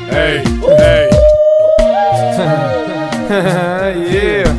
Hey, hey. Yeah.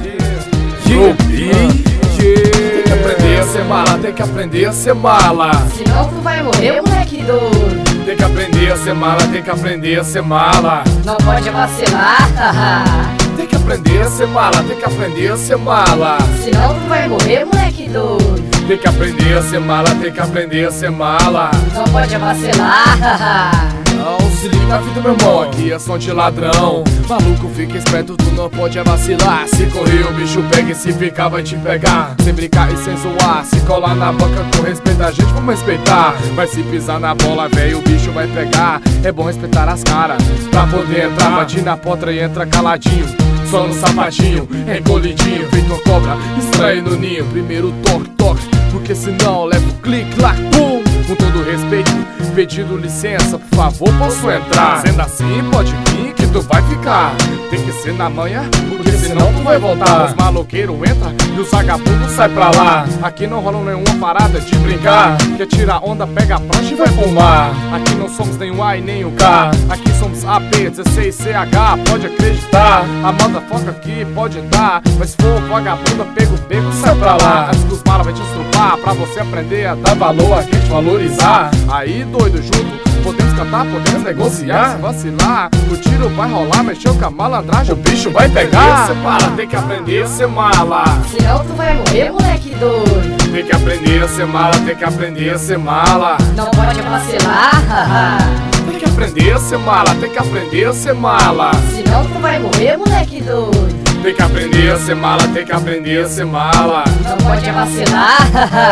Tem que aprender a ser mala, tem que aprender a ser mala. Senão tu vai morrer, moleque doido. Tem que aprender a ser mala, tem que aprender a ser mala. Não pode vacilar, Tem que aprender a ser mala, tem que aprender a ser mala. senão tu vai morrer, moleque doido. Tem que aprender a ser mala, tem que aprender a ser mala. Não pode vacilar, Não se liga na vida, meu irmão, aqui é som de ladrão. Maluco, fica esperto, tu não pode vacilar. Se correr o bicho pega e se ficar vai te pegar. Sem brincar e sem zoar, se colar na banca com respeito a gente, vamos respeitar. Mas se pisar na bola, velho, o bicho vai pegar. É bom respeitar as caras, pra poder entrar. Bate na porta e entra caladinho, só no sapatinho, encolhidinho, feito uma cobra, estranho no ninho. Primeiro toque, toque, porque senão leva o clique lá, pum. Com todo respeito, pedindo licença, por favor, posso entrar? Sendo assim, pode vir que tu vai ficar. Tem que ser na manhã, porque senão tu vai voltar. Os maloqueiros entram e os vagabundos saem pra lá. Aqui não rola nenhuma parada de brincar. Quer tirar onda, pega a prancha e vai pro mar. Aqui não somos nem o A e nem o K. Aqui somos AB, 16CH, pode acreditar. A motherfucker aqui pode dar, mas se for vagabunda, pega o beco, sai pra lá. Antes que os malas vai te estrupar, pra você aprender a dar valor, aqui te valorizar. Aí, doido, junto, podemos cantar, podemos negociar. Se vacilar, o tiro vai rolar, mexeu com a malandragem, o bicho vai pegar. Ser mala, tem que aprender a ser mala. senão tu vai morrer, moleque doido. Tem que aprender a ser mala, tem que aprender a ser mala. Não pode vacilar, Tem que aprender a ser mala, tem que aprender a ser mala. senão tu vai morrer, moleque doido. Tem que aprender a ser mala, tem que aprender a ser mala. Não pode vacilar,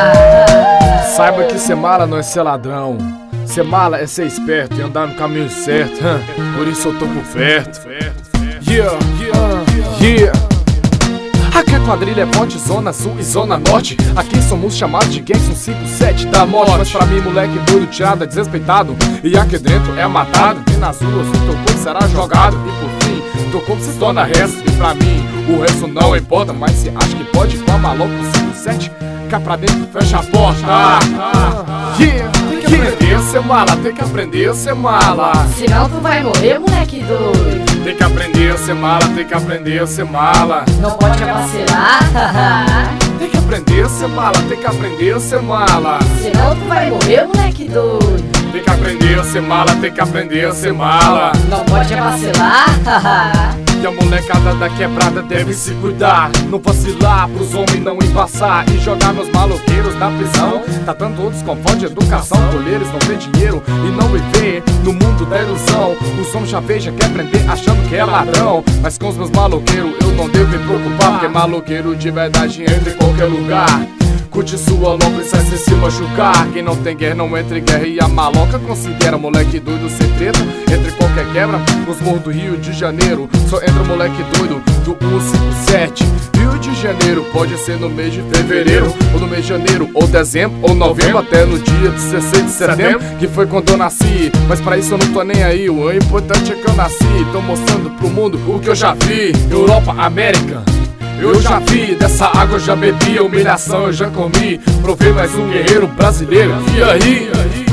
Saiba que ser mala não é ser ladrão. Ser mala é ser esperto e andar no caminho certo. Por isso eu tô por perto. Yeah, yeah. Aqui a quadrilha é forte, zona sul e zona norte. Aqui somos chamados de gangue, são 5, 7 da morte. Mas pra mim, moleque doido, tirado é desrespeitado. E aqui dentro é matado. E nas ruas o teu corpo será jogado. E por fim, teu corpo se torna resto. E pra mim, o resto não importa. Mas se acha que pode, toma logo 5, 7. Cá pra dentro, fecha a porta. Yeah. Tem que aprender a ser mala, tem que aprender a ser mala. senão tu vai morrer, moleque doido. Tem que aprender a ser mala, tem que aprender a ser mala. Não pode vacilar, Tem que aprender a ser mala, tem que aprender a ser mala. senão tu vai morrer, moleque doido. Tem que aprender a ser mala, tem que aprender a ser mala. Não pode vacilar, E a molecada da quebrada deve se cuidar. Não vacilar pros homens não embaçar e jogar meus maloqueiros na prisão. Tá dando todos com falta de educação. Colheres não vê dinheiro e não viver no mundo da ilusão. Os homens já veja quer prender achando que é ladrão. Mas com os meus maloqueiros eu não devo me preocupar, porque maloqueiro de verdade entra em qualquer lugar. Curte sua, não precisa se machucar. Quem não tem guerra não entra em guerra. E a maloca considera moleque doido sem treta. Entre qualquer quebra, nos morros do Rio de Janeiro só entra moleque doido do 157. Rio de Janeiro pode ser no mês de fevereiro, ou no mês de janeiro, ou dezembro, ou novembro, até no dia 16 de setembro, que foi quando eu nasci. Mas pra isso eu não tô nem aí, o importante é que eu nasci. Tô mostrando pro mundo o que eu já vi. Europa, América, eu já vi, dessa água eu já bebi, humilhação eu já comi. Provei mais um guerreiro brasileiro. E aí?